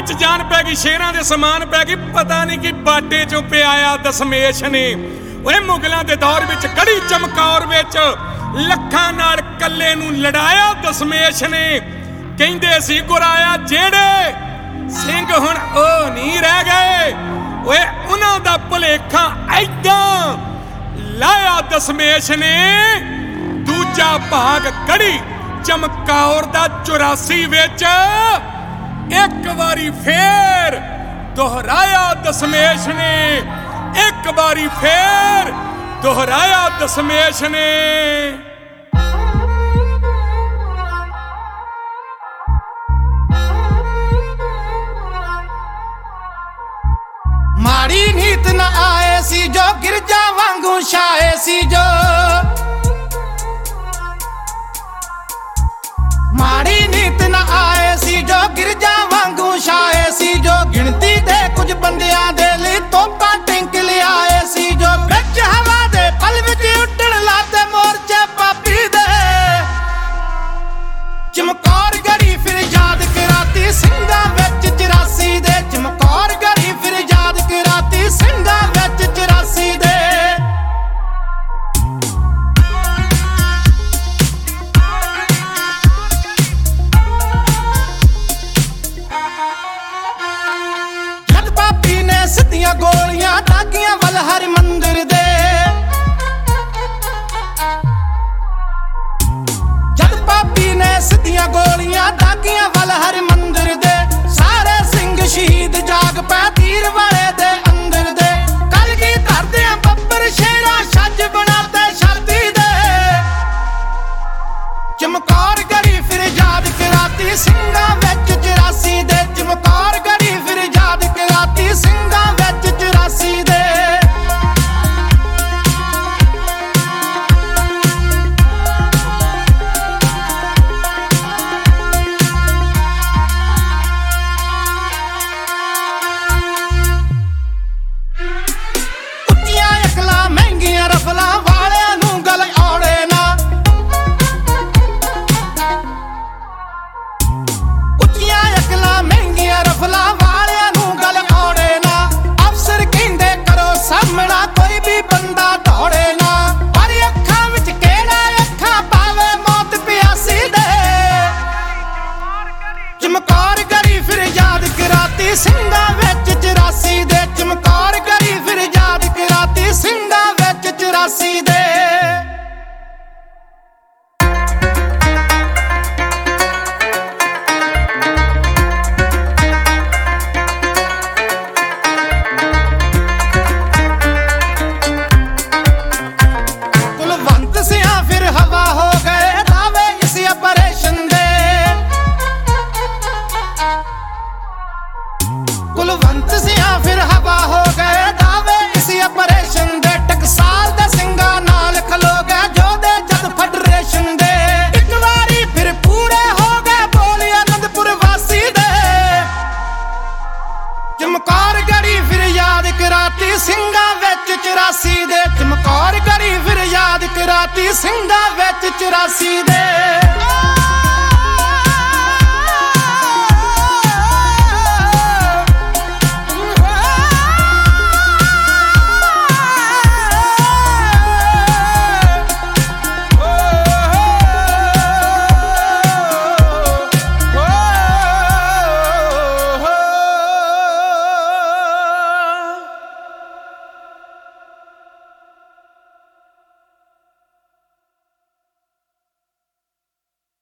ਵਿੱਚ ਜਾਨ ਪੈ ਗਈ, ਸ਼ੇਰਾਂ ਦੇ ਸਮਾਨ ਪੈ ਗਈ। ਪਤਾ ਨਹੀਂ ਕਿ ਬਾਟੇ ਚੋਂ ਪਿਆਇਆ ਦਸ਼ਮੇਸ਼ ਨੇ। ਓਏ ਮੁਗਲਾਂ ਦੇ ਦੌਰ ਵਿੱਚ ਕੜੀ ਚਮਕੌਰ ਵਿੱਚ ਲੱਖਾਂ ਨਾਲ ਕੱਲੇ ਨੂੰ ਲੜਾਇਆ ਦਸ਼ਮੇਸ਼ ਨੇ। ਕਹਿੰਦੇ ਸੀ ਗੁਰਾਇਆ ਜਿਹੜੇ ਸਿੰਘ ਹੁਣ ਉਹ ਨਹੀਂ ਰਹਿ ਗਏ। ਓਏ ਉਹਨਾਂ ਦਾ ਭੁਲੇਖਾ ਐਦਾਂ ਲਾਇਆ ਦਸ਼ਮੇਸ਼ ਨੇ। ਦੂਜਾ ਭਾਗ ਕੜੀ ਚਮਕੌਰ ਦਾ 84 ਵਿੱਚ ਇੱਕ ਵਾਰੀ ਫੇਰ ਦੁਹਰਾਇਆ ਦਸ਼ਮੇਸ਼ ਨੇ। ਇੱਕ ਵਾਰੀ ਫੇਰ ਦੁਹਰਾਇਆ ਦਸ਼ਮੇਸ਼ ਨੇ। ਮਾੜੀ ਨੀਤ ਨਾ ਆਏ ਸੀ ਜੋ ਗਿਰਜਾ ਵਾਂਗੂ ਛਾਏ ਸੀ ਜੋ। ਮਾੜੀ ਨੀਤ ਨਾ ਆਏ ਸੀ ਜੋ ਗਿਰਜਾ ਵਾਂਗੂ ਛਾਏ ਸੀ ਜੋ। ਗਿਣਤੀ ਦੇ ਕੁਝ ਬੰਦਿਆਂ ਦੇ ਲਈ ਤੋਪਾਂ ਟਿੰਕ ਲਿਆਏ ਸੀ ਜੋ। ਵਿੱਚ ਹਵਾ ਦੇ ਪਲ ਵਿੱਚ ਉੱਡਣ ਲਾਤੇ ਮੋਰਚੇ ਪਾਪੀ ਦੇ। ਚਮਕੌਰ ਗੜੀ ਫਿਰ ਯਾਦ ਕਰਾਤੀ ਸਿੰਘਾਂ ਵਿੱਚ 84 ਦੇ। ਚਮਕੌਰ ਗੜੀ ਫਿਰ ਯਾਦ ਕਰਾਤੀ ਸਿੰਘਾਂ ਵਿੱਚ 84 ਦੇ। ਜਦ ਪਾਪੀ ਨੇ ਸਿੱਧੀਆਂ ਗੋਲੀਆਂ ਦਾਗੀਆਂ ਵੱਲ ਹਰ ਮੰਦਰ ਦੇ। ਜਦ ਪਾਪੀ ਨੇ ਸਿੱਧੀਆਂ ਗੋਲੀਆਂ ਦਾਗੀਆਂ ਵੱਲ ਹਰ ਮੰਦਰ ਦੇ। ਸਾਰੇ ਸਿੰਘ ਸ਼ਹੀਦ ਜਾਗ ਪੈ ਤੀਰ ਵਾਲੇ ਦੇ ਅੰਦਰ ਦੇ। ਕਲਗੀ ਧਰਦਿਆਂ ਬੱਬਰ ਸ਼ੇਰਾਂ ਛੱਜ ਬਣਾਤੇ ਛਾਤੀ ਦੇ। ਚਮਕੌਰ ਗੜੀ ਫਿਰ ਯਾਦ ਕਰਾਤੀ ਸਿੰਘਾਂ ਵਿੱਚ 84 ਦੇ। ਚਮਕੌਰ ਗੜੀ ਫਿਰ ਯਾਦ ਕਰਾਤੀ ਸਿੰਘਾਂ ਵਿੱਚ 84 ਦੇ। ਉੱਚੀਆਂ ਅਕਲਾਂ ਮਹਿੰਗੀਆਂ ਰਫਲਾਂ ਵਾਲਿਆਂ ਨੂੰ ਗਲ ਔੜੇ ਨਾ। ਉੱਚੀਆਂ ਅਕਲਾਂ ਮਹਿੰਗੀਆਂ ਰਫਲਾਂ ਵਾਲਿਆਂ ਨੂੰ ਗਲ ਔੜੇ ਨਾ। ਅਫਸਰ ਕਹਿੰਦੇ ਕਰੋ ਸਾਹਮਣਾ ਕੋਈ ਵੀ ਬੰਦਾ ਦੌੜੇ ਨਾ। ਪਰ ਅੱਖਾਂ ਵਿੱਚ ਕਿਹੜਾ ਅੱਖਾਂ ਪਾਵੇ ਮੌਤ ਪਿਆਸੀ ਦੇ। ਚਮਕੌਰ ਗੜੀ ਫਿਰ ਯਾਦ ਕਰਾਤੀ ਸਿੰਘਾਂ ਵਿੱਚ 84 ਦੇ। ਚਮਕੌਰ ਗੜੀ ਫਿਰ ਯਾਦ ਕਰਾਤੀ ਸਿੰਘਾਂ ਵਿੱਚ 84 ਦੇ। ਕੁਲਵੰਤ ਸਿਆਂ ਫਿਰ ਹਵਾ ਹੋ ਗਏ ਦਾਵੇ ਇਸ ਆਪਰੇਸ਼ਨ ਦੇ। ਕੁਲਵੰਤ ਸਿਆਂ ਫਿਰ ਹਵਾ ਹੋ ਗਏ ਦਾਵੇ ਇਸ ਆਪਰੇਸ਼ਨ ਦੇ। ਟਕਸਾਲ ਦੇ ਸਿੰਘਾਂ ਨਾਲ ਖਲੋ ਗਏ ਜੋਧੇ ਜਦ ਫੈਡਰੇਸ਼ਨ ਦੇ। ਇੱਕ ਵਾਰੀ ਫਿਰ ਪੂਰੇ ਹੋ ਗਏ ਬੋਲੇ ਅਨੰਦਪੁਰ ਵਾਸੀ ਦੇ। ਚਮਕੌਰ ਗੜੀ ਫਿਰ ਯਾਦ ਕਰਾਤੀ ਸਿੰਘਾਂ ਵਿੱਚ 84 ਦੇ। ਚਮਕੌਰ ਗੜੀ ਫਿਰ ਯਾਦ ਕਰਾਤੀ ਸਿੰਘਾਂ ਵਿੱਚ 84 ਦੇ।